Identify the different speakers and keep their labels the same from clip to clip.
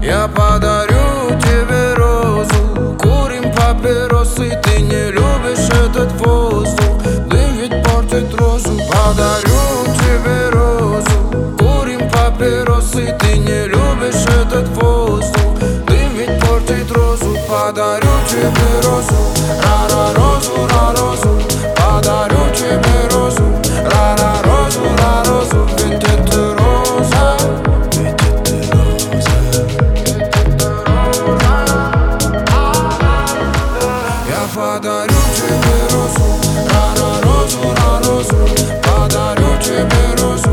Speaker 1: Я подарю тебе розу, курим папиросы. Ты не любишь этот воздух, дым ведь портит розу. Подарю тебе розу, курим папиросы. Ты не любишь этот воздух, дым ведь портит розу. Подарю тебе розу, розу, розу. Подарю тебе розу, розу, ведь это роза. Я подарю тебе розу, розу. Подарю тебе розу,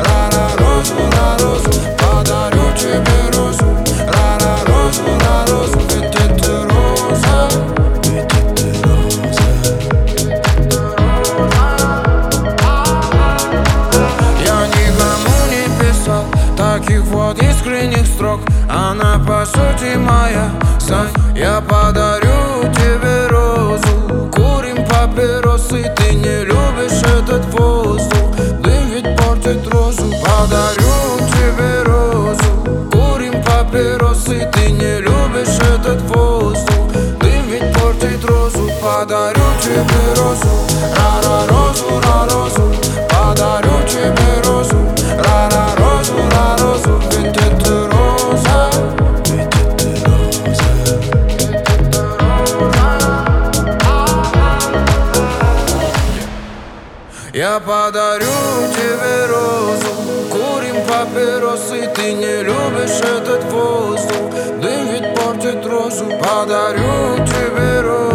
Speaker 1: розу. Подарю тебе розу, розу. Ведь это роза. Я никому не писал таких вот искренних строк. Она по сути моя Сань. Я подарю тебе розу, курим папиросы. Ты не любишь этот воздух, дым ведь портит розу. Подарю тебе розу, курим папиросы. Ты не любишь этот воздух, дым ведь портит розу. Подарю тебе розу, розу. Подарю тебе розу, розу. Ведь это роза. Я подарю тебе розу, курим папиросы. Ты не любишь этот воздух, дым ведь портит розу. Подарю тебе розу.